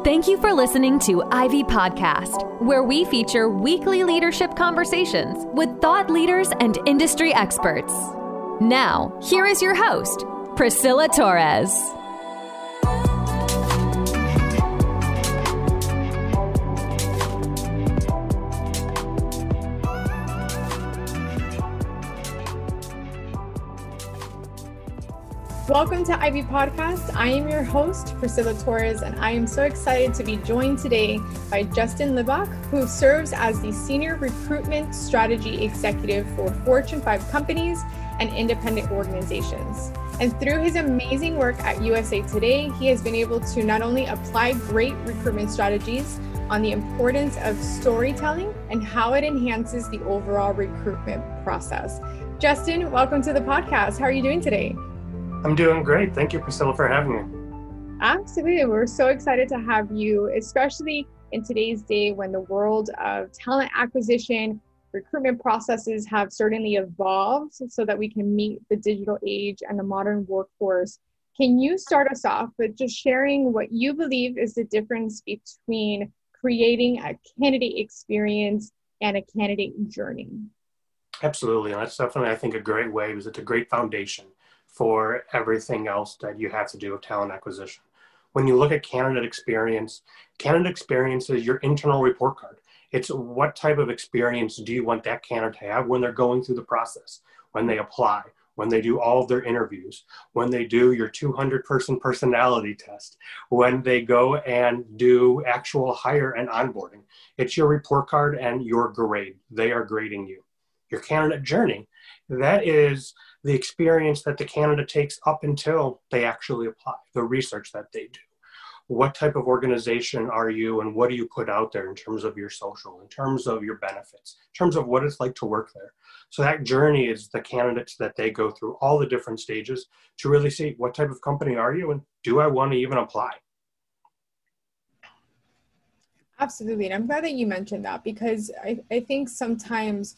Thank you for listening to Ivy Podcast, where we feature weekly leadership conversations with thought leaders and industry experts. Now, here is your host, Priscilla Torres. Welcome to Ivy Podcast. I am your host, Priscilla Torres, and I am so excited to be joined today by Justin Libach, who serves as the Senior Recruitment Strategy Executive for Fortune 5 companies and independent organizations. And through his amazing work at USA Today, he has been able to not only apply great recruitment strategies on the importance of storytelling and how it enhances the overall recruitment process. Justin, welcome to the podcast. How are you doing today? I'm doing great. Thank you, Priscilla, for having me. Absolutely. We're so excited to have you, especially in today's day when the world of talent acquisition, recruitment processes have certainly evolved so that we can meet the digital age and the modern workforce. Can you start us off with just sharing what you believe is the difference between creating a candidate experience and a candidate journey? Absolutely. And that's definitely, I think, a great way because it's a great foundation for everything else that you have to do with talent acquisition. When you look at candidate experience is your internal report card. It's what type of experience do you want that candidate to have when they're going through the process, when they apply, when they do all of their interviews, when they do your 200-person personality test, when they go and do actual hire and onboarding. It's your report card and your grade. They are grading you. Your candidate journey, that is the experience that the candidate takes up until they actually apply, the research that they do. What type of organization are you and what do you put out there in terms of your social, in terms of your benefits, in terms of what it's like to work there? So that journey is the candidates that they go through all the different stages to really see what type of company are you and do I want to even apply? Absolutely. And I'm glad that you mentioned that because I think sometimes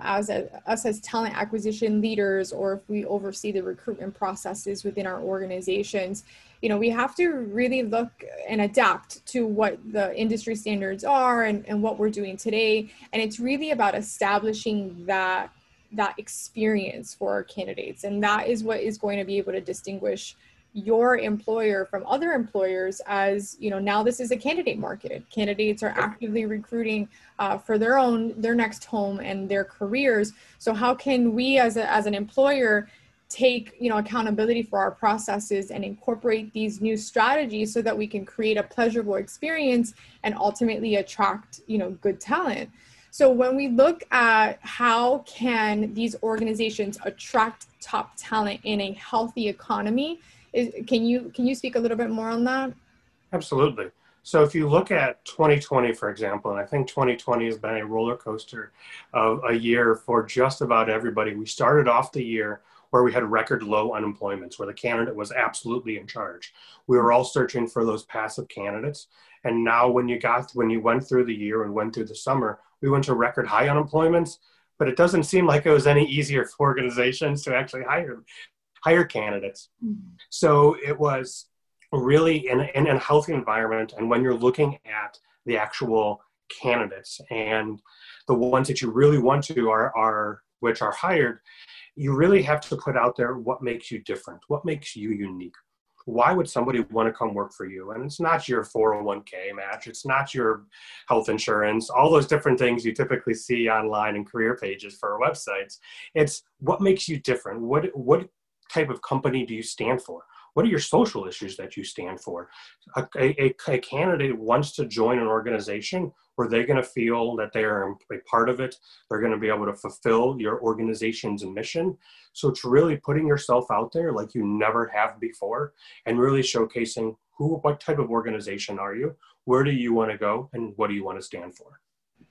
as talent acquisition leaders, or if we oversee the recruitment processes within our organizations, we have to really look and adapt to what the industry standards are and what we're doing today. And it's really about establishing that experience for our candidates. And that is what is going to be able to distinguish your employer from other employers as, now this is a candidate market. Candidates are actively recruiting for their next home and their careers. So how can we as an employer take, accountability for our processes and incorporate these new strategies so that we can create a pleasurable experience and ultimately attract, good talent? So when we look at how can these organizations attract top talent in a healthy economy, can you speak a little bit more on that? Absolutely. So if you look at 2020, for example, and I think 2020 has been a roller coaster of a year for just about everybody. We started off the year where we had record low unemployments, where the candidate was absolutely in charge. We were all searching for those passive candidates. And now when you went through the year and went through the summer, we went to record high unemployments, but it doesn't seem like it was any easier for organizations to actually hire candidates. Mm-hmm. So it was really in a healthy environment. And when you're looking at the actual candidates and the ones that you really want to are which are hired, you really have to put out there what makes you different, what makes you unique. Why would somebody want to come work for you? And it's not your 401k match. It's not your health insurance, all those different things you typically see online in career pages for our websites. It's what makes you different. What type of company do you stand for? What are your social issues that you stand for? A candidate wants to join an organization where they're going to feel that they are a part of it. They're going to be able to fulfill your organization's mission. So it's really putting yourself out there like you never have before and really showcasing what type of organization are you? Where do you want to go? And what do you want to stand for?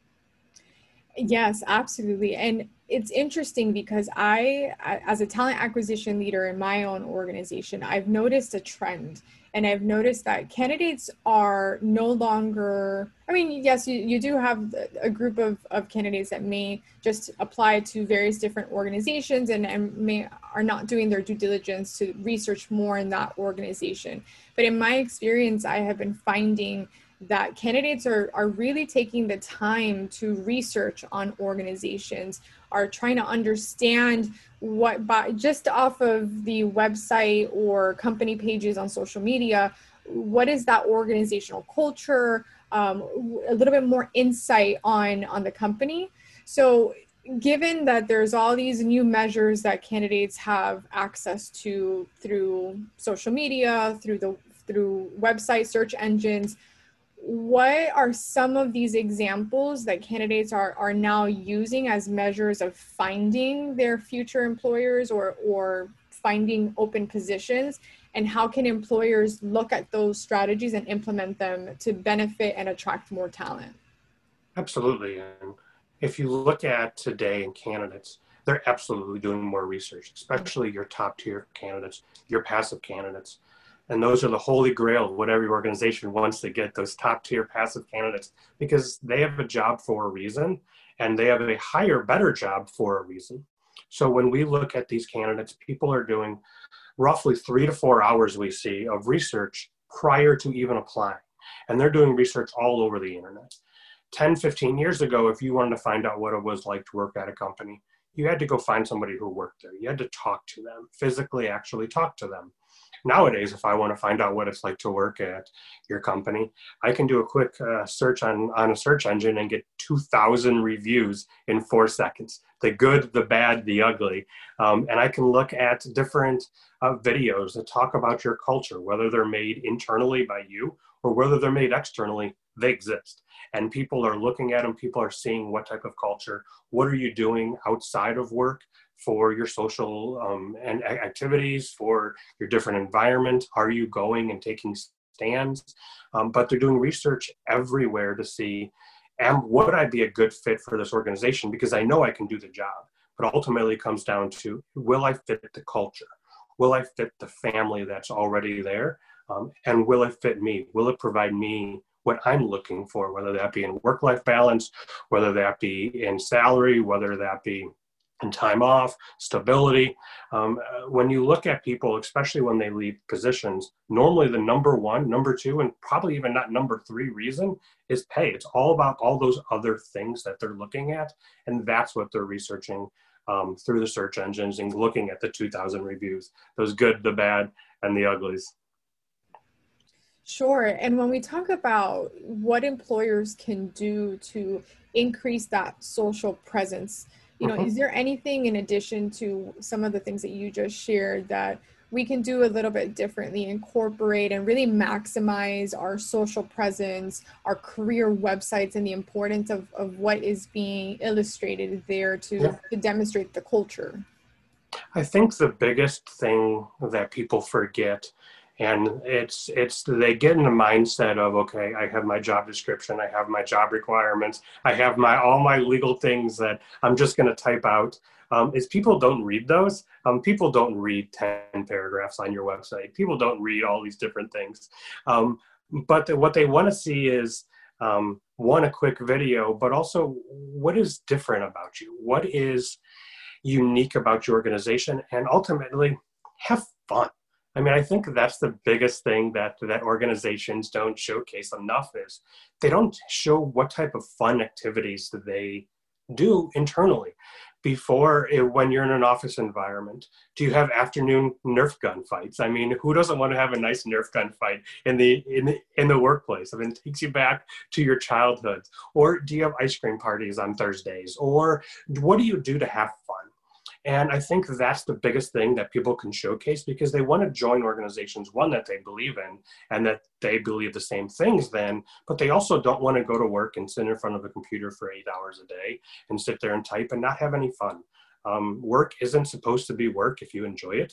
Yes, absolutely. And it's interesting because I, as a talent acquisition leader in my own organization, I've noticed a trend. And I've noticed that candidates are no longer, yes, you do have a group of candidates that may just apply to various different organizations and are not doing their due diligence to research more in that organization. But in my experience, I have been finding that candidates are really taking the time to research on organizations, are trying to understand what, by just off of the website or company pages on social media, what is that organizational culture, a little bit more insight on the company. So given that there's all these new measures that candidates have access to through social media, through website search engines, what are some of these examples that candidates are now using as measures of finding their future employers or finding open positions? And how can employers look at those strategies and implement them to benefit and attract more talent? Absolutely. And if you look at today in candidates, they're absolutely doing more research, especially your top tier candidates, your passive candidates. And those are the holy grail of what every organization wants to get, those top tier passive candidates, because they have a job for a reason and they have a higher, better job for a reason. So when we look at these candidates, people are doing roughly 3 to 4 hours, we see, of research prior to even applying. And they're doing research all over the internet. 10, 15 years ago, if you wanted to find out what it was like to work at a company, you had to go find somebody who worked there. You had to talk to them, physically actually talk to them. Nowadays, if I want to find out what it's like to work at your company, I can do a quick search on a search engine and get 2,000 reviews in 4 seconds. The good, the bad, the ugly. And I can look at different videos that talk about your culture, whether they're made internally by you or whether they're made externally, they exist. And people are looking at them, people are seeing what type of culture, what are you doing outside of work for your social and activities, for your different environment, are you going and taking stands? But they're doing research everywhere to see, would I be a good fit for this organization? Because I know I can do the job, but ultimately it comes down to, will I fit the culture? Will I fit the family that's already there? And will it fit me? Will it provide me what I'm looking for, whether that be in work-life balance, whether that be in salary, whether that be in time off, stability. When you look at people, especially when they leave positions, normally the number 1, number 2, and probably even not number 3 reason is pay. It's all about all those other things that they're looking at. And that's what they're researching through the search engines and looking at the 2,000 reviews, those good, the bad, and the uglies. Sure. And when we talk about what employers can do to increase that social presence, is there anything in addition to some of the things that you just shared that we can do a little bit differently, incorporate and really maximize our social presence, our career websites, and the importance of what is being illustrated there to demonstrate the culture? I think the biggest thing that people forget, and it's they get in the mindset of, okay, I have my job description, I have my job requirements, I have all my legal things that I'm just going to type out. Is people don't read those. People don't read 10 paragraphs on your website. People don't read all these different things. But what they want to see is, one, a quick video, but also what is different about you? What is unique about your organization? And ultimately, have fun. I mean, I think that's the biggest thing that organizations don't showcase enough is they don't show what type of fun activities that they do internally. When you're in an office environment, do you have afternoon Nerf gun fights? I mean, who doesn't want to have a nice Nerf gun fight in the workplace? I mean, it takes you back to your childhood. Or do you have ice cream parties on Thursdays? Or what do you do to have fun? And I think that's the biggest thing that people can showcase, because they want to join organizations, one, that they believe in and that they believe the same things then, but they also don't want to go to work and sit in front of a computer for 8 hours a day and sit there and type and not have any fun. Work isn't supposed to be work if you enjoy it.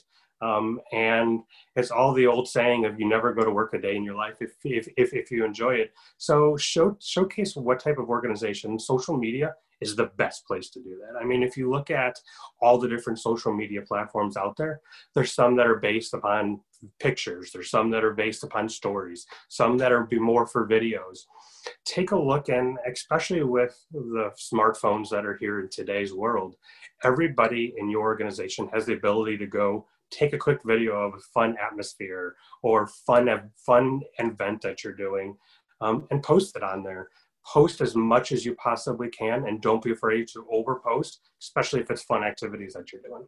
And it's all the old saying of you never go to work a day in your life if you enjoy it. So showcase what type of organization. Social media is the best place to do that. I mean, if you look at all the different social media platforms out there, there's some that are based upon pictures. There's some that are based upon stories, some that are more for videos. Take a look, and especially with the smartphones that are here in today's world, everybody in your organization has the ability to go take a quick video of a fun atmosphere or fun event that you're doing, and post it on there. Post as much as you possibly can, and don't be afraid to overpost, especially if it's fun activities that you're doing.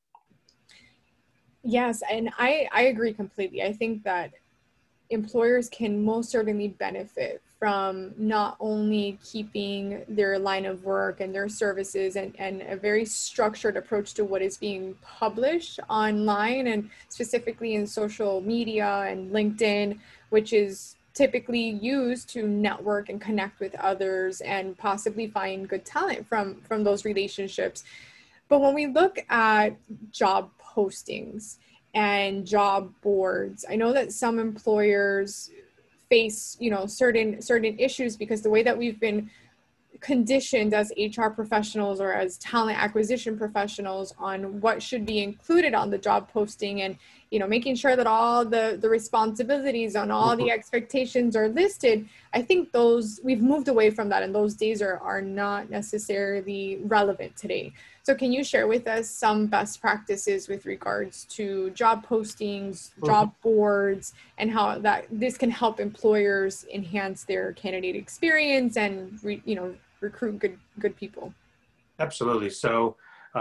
Yes, and I agree completely. I think that employers can most certainly benefit from not only keeping their line of work and their services and a very structured approach to what is being published online, and specifically in social media and LinkedIn, which is typically used to network and connect with others and possibly find good talent from those relationships. But when we look at job postings and job boards, I know that some employers face, certain issues because the way that we've been conditioned as HR professionals or as talent acquisition professionals on what should be included on the job posting, and making sure that all the responsibilities and all the expectations are listed. I think we've moved away from that, and those days are not necessarily relevant today. So can you share with us some best practices with regards to job postings, job boards, and how this can help employers enhance their candidate experience and recruit good people? Absolutely. So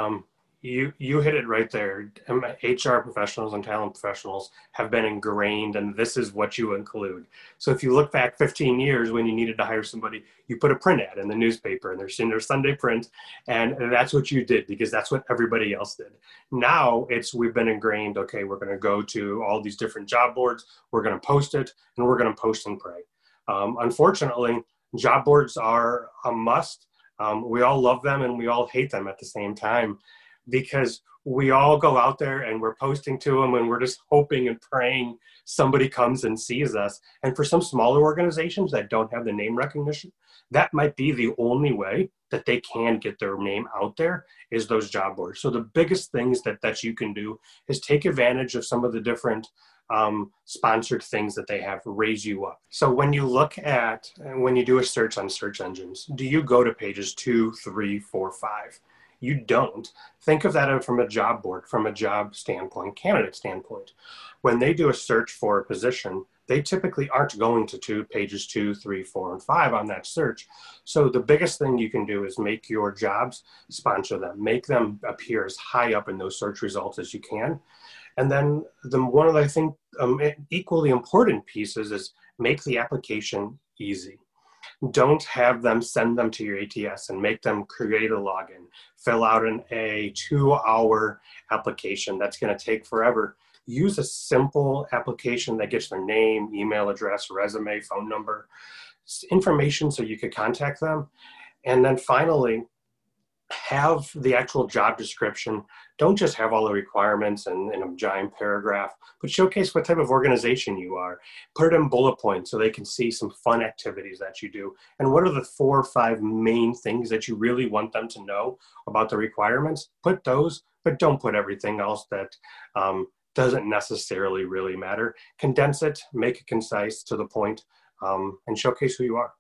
you hit it right there. HR professionals and talent professionals have been ingrained, and this is what you include. So if you look back 15 years when you needed to hire somebody, you put a print ad in the newspaper, and they're in their Sunday print, and that's what you did because that's what everybody else did. Now we've been ingrained, okay, we're going to go to all these different job boards, we're going to post it, and we're going to post and pray. Unfortunately, job boards are a must. We all love them and we all hate them at the same time, because we all go out there and we're posting to them and we're just hoping and praying somebody comes and sees us. And for some smaller organizations that don't have the name recognition, that might be the only way that they can get their name out there, is those job boards. So the biggest things that you can do is take advantage of some of the different sponsored things that they have to raise you up. So when you do a search on search engines, do you go to pages 2, 3, 4, 5? You don't. Think of that from a job board, from a job standpoint, candidate standpoint. When they do a search for a position, they typically aren't going to pages 2, 3, 4, and 5 on that search. So the biggest thing you can do is make your jobs, sponsor them, make them appear as high up in those search results as you can. And then one of the, I think, equally important pieces is make the application easy. Don't have them send them to your ATS and make them create a login, fill out a 2-hour application that's going to take forever. Use a simple application that gets their name, email address, resume, phone number, information so you could contact them. And then finally, have the actual job description. Don't just have all the requirements in a giant paragraph, but showcase what type of organization you are. Put it in bullet points so they can see some fun activities that you do. And what are the 4 or 5 main things that you really want them to know about the requirements? Put those, but don't put everything else that doesn't necessarily really matter. Condense it, make it concise, to the point, and showcase who you are.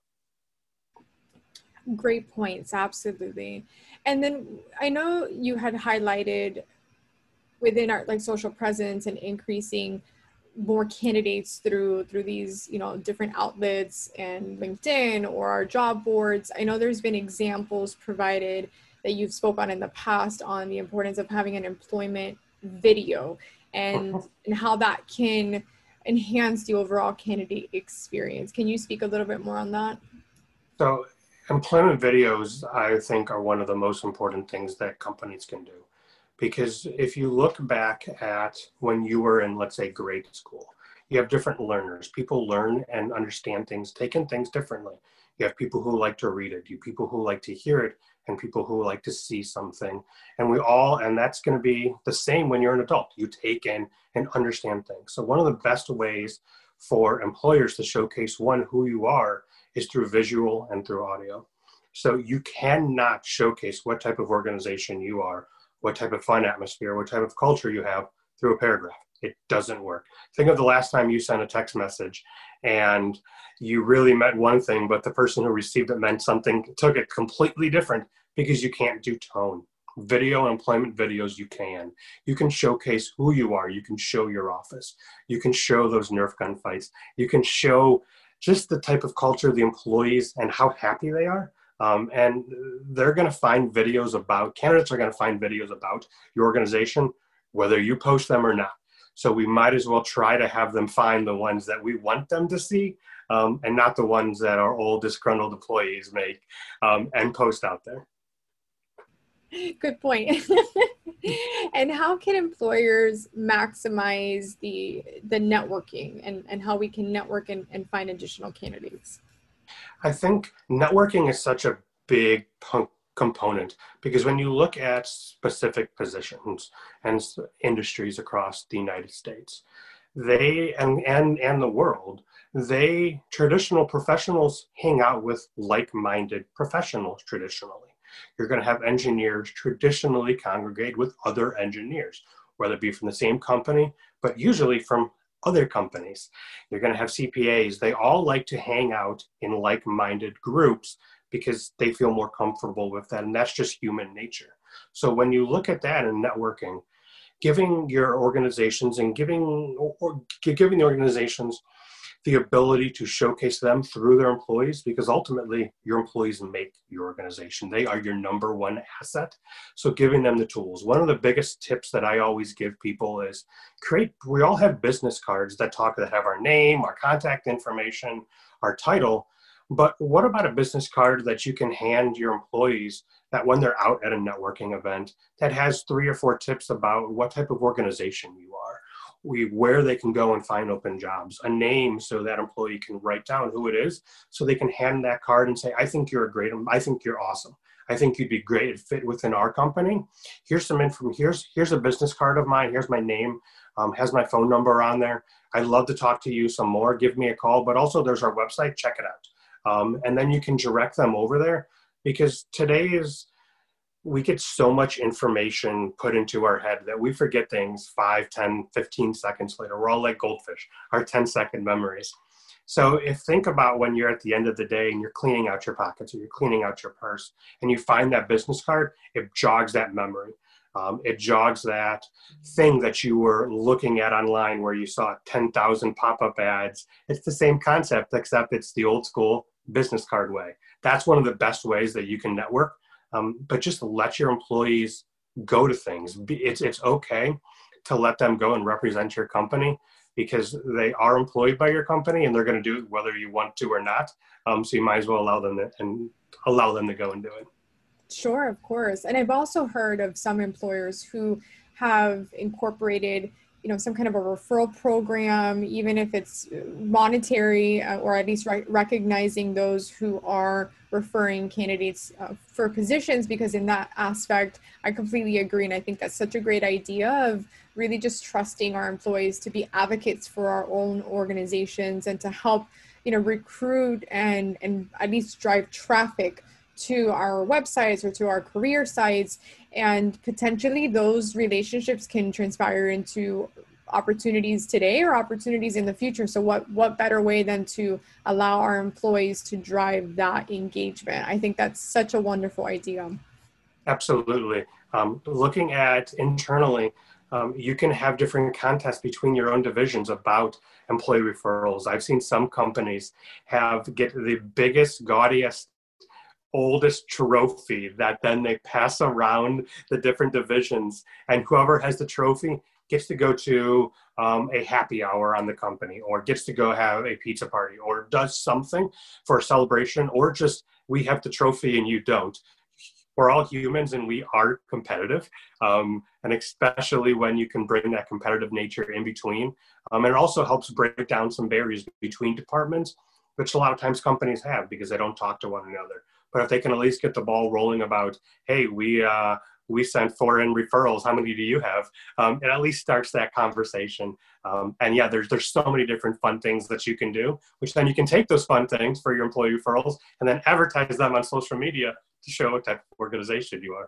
Great points, absolutely. And then I know you had highlighted within our social presence and increasing more candidates through these different outlets and LinkedIn or our job boards. I know there's been examples provided that you've spoken in the past on the importance of having an employment video and how that can enhance the overall candidate experience. Can you speak a little bit more on that? So employment videos, I think, are one of the most important things that companies can do. Because if you look back at when you were in, let's say, grade school, you have different learners. People learn and understand things, take in things differently. You have people who like to read it, you people who like to hear it, and people who like to see something. And that's going to be the same when you're an adult. You take in and understand things. So one of the best ways for employers to showcase, one, who you are, is through visual and through audio. So you cannot showcase what type of organization you are, what type of fun atmosphere, what type of culture you have through a paragraph. It doesn't work. Think of the last time you sent a text message and you really meant one thing, but the person who received it meant something, took it completely different, because you can't do tone. video and employment videos you can. You can showcase who you are. You can show your office. You can show those Nerf gun fights. You can show just the type of culture of the employees and how happy they are. And they're going to find videos about, candidates are going to find videos about your organization, whether you post them or not. So we might as well try to have them find the ones that we want them to see, and not the ones that our old disgruntled employees make and post out there. Good point. And how can employers maximize the networking and how we can network and find additional candidates? I think networking is such a big component, because when you look at specific positions and industries across the United States, they and the world, traditional professionals hang out with like-minded professionals traditionally. You're going to have engineers traditionally congregate with other engineers, whether it be from the same company, but usually from other companies. You're going to have CPAs. They all like to hang out in like-minded groups because they feel more comfortable with that. And that's just human nature. So when you look at that in networking, giving your organizations and giving the organizations the ability to showcase them through their employees, because ultimately your employees make your organization. They are your number one asset. So giving them the tools. One of the biggest tips that I always give people is we all have business cards that have our name, our contact information, our title. But what about a business card that you can hand your employees that when they're out at a networking event that has 3 or 4 tips about what type of organization you are, where they can go and find open jobs, a name so that employee can write down who it is, so they can hand that card and say, I think you're I think you're awesome. I think you'd be great fit within our company. Here's some information. Here's a business card of mine. Here's my name. Has my phone number on there. I'd love to talk to you some more. Give me a call. But also there's our website. Check it out. And then you can direct them over there, because we get so much information put into our head that we forget things 5, 10, 15 seconds later. We're all like goldfish, our 10-second memories. So think about when you're at the end of the day and you're cleaning out your pockets or you're cleaning out your purse and you find that business card, it jogs that memory. It jogs that thing that you were looking at online where you saw 10,000 pop-up ads. It's the same concept, except it's the old school business card way. That's one of the best ways that you can network. But just let your employees go to things. It's okay to let them go and represent your company, because they are employed by your company and they're going to do it whether you want to or not. So you might as well allow them to go and do it. Sure, of course. And I've also heard of some employers who have incorporated some kind of a referral program, even if it's monetary, or at least recognizing those who are referring candidates for positions, because in that aspect, I completely agree. And I think that's such a great idea of really just trusting our employees to be advocates for our own organizations and to help, recruit and at least drive traffic to our websites or to our career sites, and potentially those relationships can transpire into opportunities today or opportunities in the future. So what better way than to allow our employees to drive that engagement? I think that's such a wonderful idea. Absolutely. Looking at internally, you can have different contests between your own divisions about employee referrals. I've seen some companies get the biggest, gaudiest, oldest trophy that then they pass around the different divisions, and whoever has the trophy gets to go to a happy hour on the company, or gets to go have a pizza party, or does something for a celebration, or just we have the trophy and you don't. We're all humans and we are competitive, and especially when you can bring that competitive nature in between. And it also helps break down some barriers between departments, which a lot of times companies have because they don't talk to one another. But if they can at least get the ball rolling about, hey, we sent 4 in referrals, how many do you have? It at least starts that conversation. And yeah, there's so many different fun things that you can do, which then you can take those fun things for your employee referrals and then advertise them on social media to show what type of organization you are.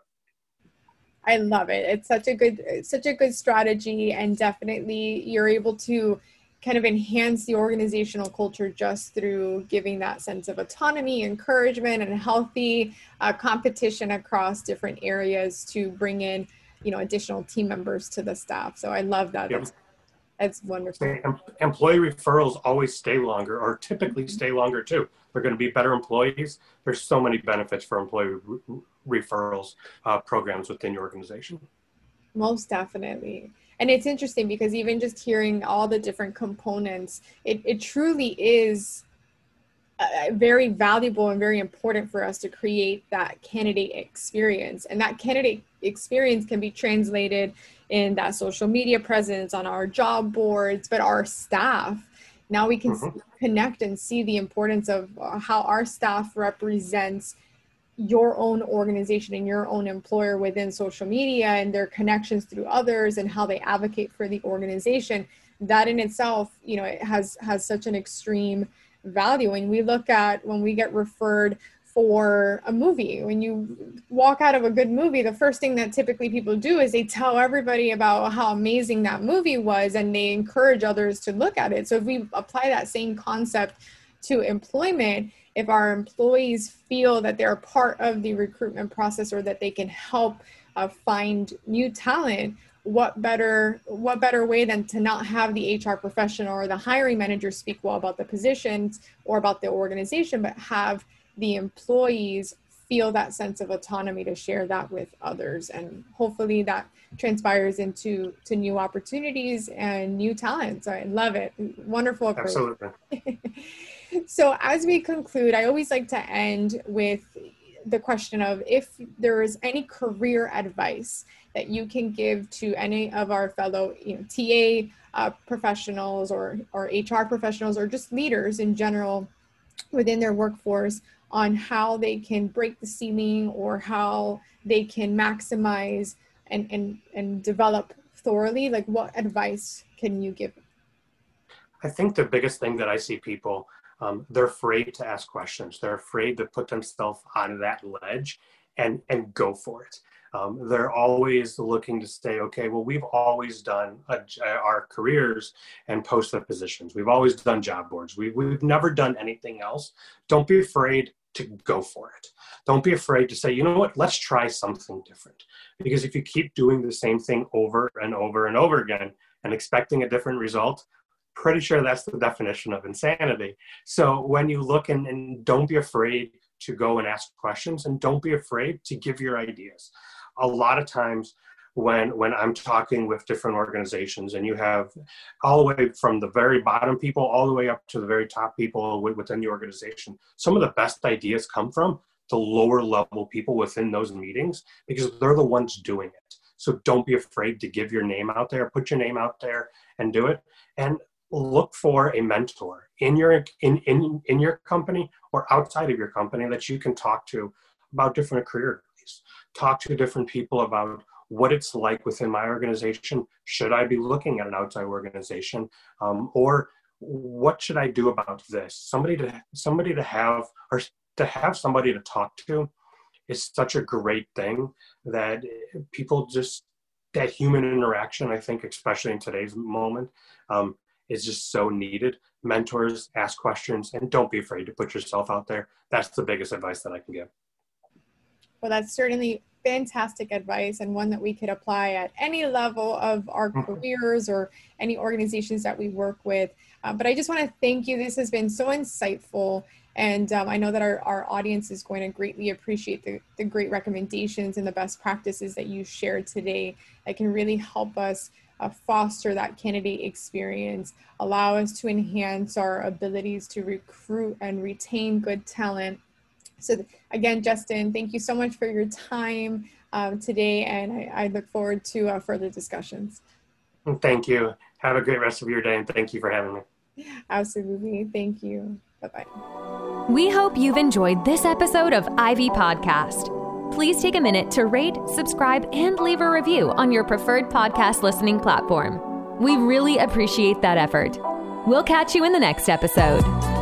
I love it. It's such a good strategy, and definitely you're able to kind of enhance the organizational culture just through giving that sense of autonomy, encouragement, and healthy competition across different areas to bring in, additional team members to the staff. So I love that. Yep. That's wonderful. Employee referrals always stay longer, or typically stay longer too. They're going to be better employees. There's so many benefits for employee referrals programs within your organization. Most definitely. And it's interesting because even just hearing all the different components, it truly is very valuable and very important for us to create that candidate experience. And that candidate experience can be translated in that social media presence, on our job boards, but our staff. Now we can connect and see the importance of how our staff represents your own organization and your own employer within social media, and their connections through others, and how they advocate for the organization. That in itself, it has such an extreme value. And we look at when we get referred for a movie, when you walk out of a good movie, the first thing that typically people do is they tell everybody about how amazing that movie was, and they encourage others to look at it. So if we apply that same concept to employment, if our employees feel that they're part of the recruitment process, or that they can help find new talent, what better way than to not have the HR professional or the hiring manager speak well about the positions or about the organization, but have the employees feel that sense of autonomy to share that with others. And hopefully that transpires into new opportunities and new talents. I love it. Wonderful approach. Absolutely. So as we conclude, I always like to end with the question of if there is any career advice that you can give to any of our fellow TA professionals or HR professionals, or just leaders in general within their workforce, on how they can break the ceiling, or how they can maximize and develop thoroughly. Like, what advice can you give? I think the biggest thing that I see people, they're afraid to ask questions. They're afraid to put themselves on that ledge and go for it. They're always looking to say, okay, well, we've always done our careers and posted positions. We've always done job boards. We've never done anything else. Don't be afraid to go for it. Don't be afraid to say, you know what, let's try something different. Because if you keep doing the same thing over and over and over again and expecting a different result, pretty sure that's the definition of insanity. So when you look and don't be afraid to go and ask questions, and don't be afraid to give your ideas. A lot of times when I'm talking with different organizations, and you have all the way from the very bottom people all the way up to the very top people within the organization, some of the best ideas come from the lower level people within those meetings, because they're the ones doing it. So don't be afraid to give your name out there, put your name out there and do it. And look for a mentor in your company or outside of your company that you can talk to about different career advice. Talk to different people about what it's like within my organization. Should I be looking at an outside organization? Or what should I do about this? Somebody to have somebody to talk to is such a great thing, that people just, that human interaction, I think, especially in today's moment, is just so needed. Mentors, ask questions, and don't be afraid to put yourself out there. That's the biggest advice that I can give. Well, that's certainly fantastic advice, and one that we could apply at any level of our careers or any organizations that we work with. But I just want to thank you. This has been so insightful. And I know that our audience is going to greatly appreciate the great recommendations and the best practices that you shared today that can really help us foster that candidate experience, allow us to enhance our abilities to recruit and retain good talent. So again, Justin, thank you so much for your time today, and I look forward to further discussions. Thank you. Have a great rest of your day, and thank you for having me. Absolutely. Thank you. Bye-bye. We hope you've enjoyed this episode of Ivy Podcast. Please take a minute to rate, subscribe, and leave a review on your preferred podcast listening platform. We really appreciate that effort. We'll catch you in the next episode.